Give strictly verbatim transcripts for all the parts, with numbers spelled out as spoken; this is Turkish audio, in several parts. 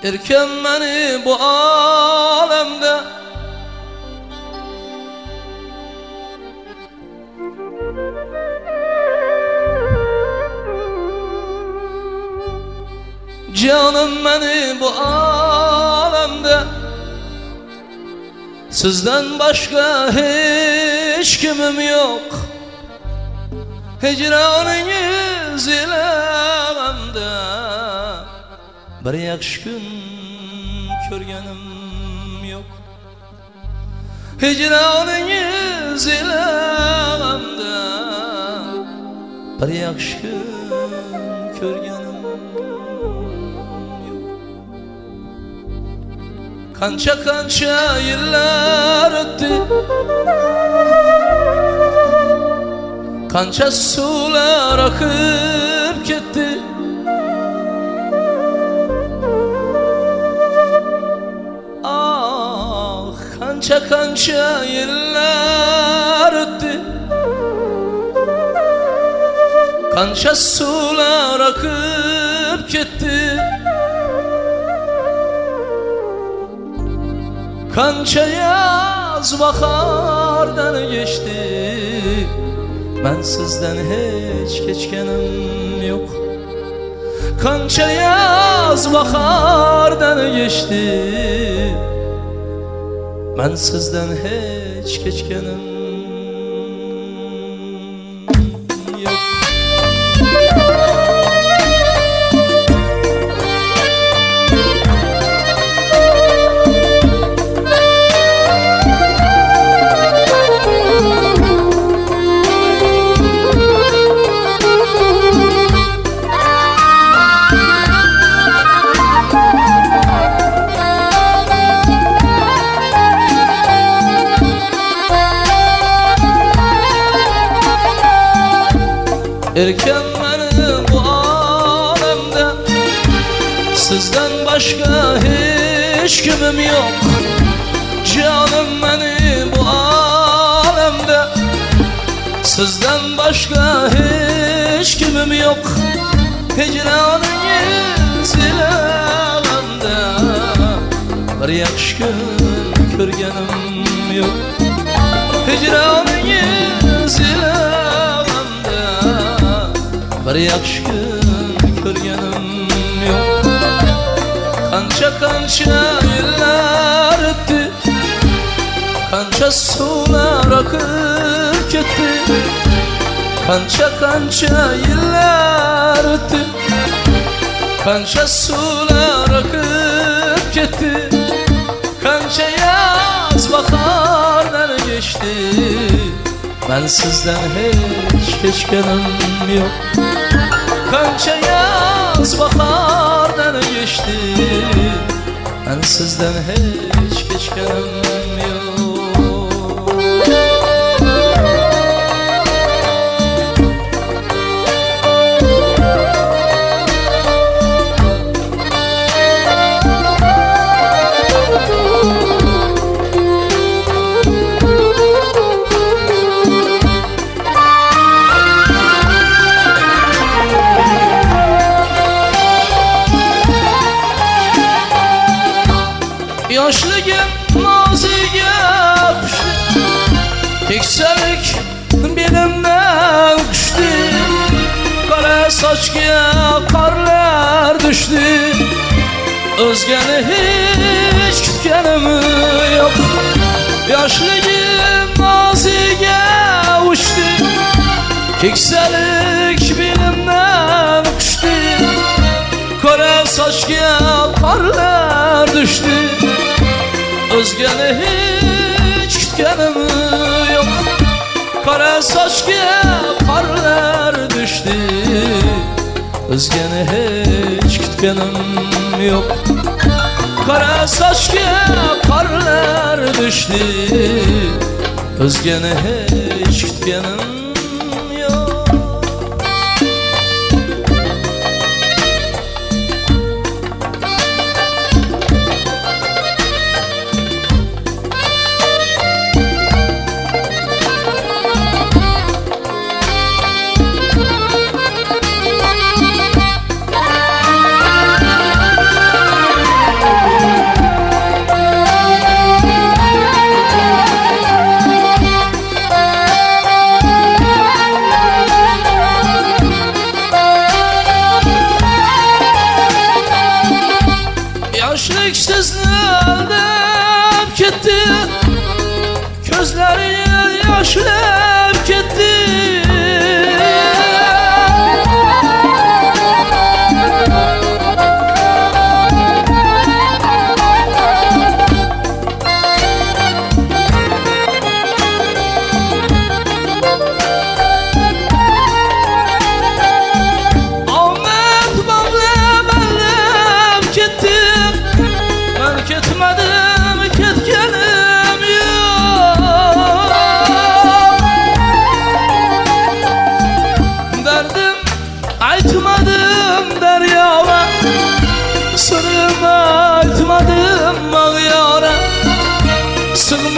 Erken beni bu alemde canım beni bu alemde sizden başka hiç kimim yok. Hicranınız ile bende bir yaxshi kun ko'rganim yo'q. Hicranınız ile bende bir yaxshi kun ko'rganim yo'q. Qancha qancha yillar o'tdi, qancha suvlar oqib ketdi. Ah, qancha qancha yillar o'tdi, qancha suvlar oqib ketdi. Qancha yoz bahordan geçti, ben sizden hiç kechganim yo'q. Qancha yoz bahordan geçti, ben sizden hiç kechganim yo'q. Erken beni bu alemde sizden başka hiç kimim yok. Canım beni bu alemde sizden başka hiç kimim yok. Hicranınız ile bende bir yaxshi kun ko'rganim yo'q. Hicranınız ile bir yaxshi kun ko'rganim yo'q. Qancha qancha yillar o'tdi, qancha suvlar oqib ketdi. Qancha qancha yillar o'tdi, qancha suvlar oqib ketdi. Qancha yoz bahordan geçti, ben sizden hiç kechganim yo'q. Qancha yoz bahordan geçti, ben sizden hiç kechganim yo'q. Yoshligim noziga qushdi, keksalik belimdan qushdi. Qora sochga qorlar tushdi, o'zgani hech kutganim yo'q. Yoshligim noziga uçdi, keksalik belimdan qushdi. Qora sochga qorlar tushdi, o'zgani hech kutganim yo'q. Qora sochga qorlar tushdi, o'zgani hech kutganim yo'q. Qora sochga qorlar tushdi, o'zgani hech kutganim yo'q.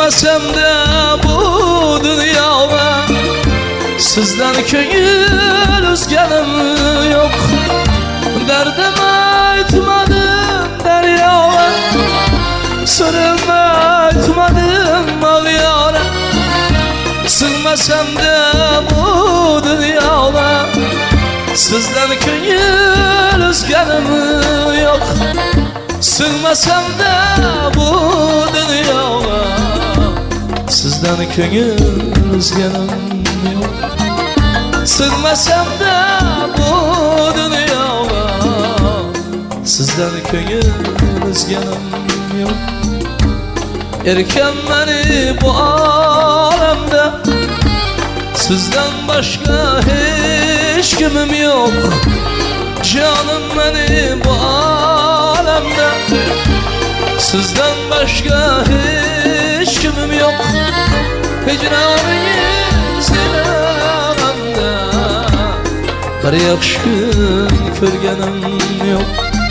Sig'masam da bu dunyoga sizdan ko'ngil uzganim yo'q. Dardim aytmadim daryoga, sirim aytmadim mag'yora. Sig'masam da bu dunyoga sizdan ko'ngil uzganim yo'q. Sig'masam da bu dunyoga sizdan ko'ngil uzganim yo'q. Sig'masam da bu dunyoga sizdan ko'ngil uzganim yo'q. Erken meni bu alemde sizden başka hiç kimim yok. Canım beni bu alemde sizden başka hiç kimim yok. Hicranınız ilememde bir yaxşı gün ko'rganim yok.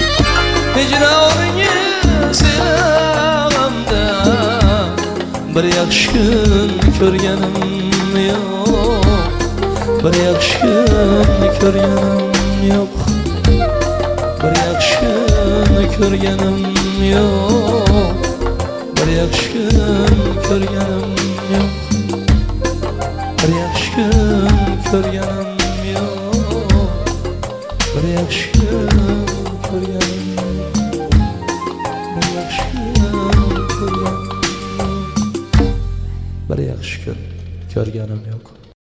Hicranınız ilememde bir yaxşı gün ko'rganim yok. Bir yaxşı gün ko'rganim yok. Bir yaxşı gün ko'rganim yok. Bir yaxşı gün ko'rganim yok. Bir yaxşı gün ko'rganim yok. Bir yaxşı gün ko'rganim yok. Bir yaxşı gün ko'rganim yok. Bir yaxşı gün ko'rganim yok.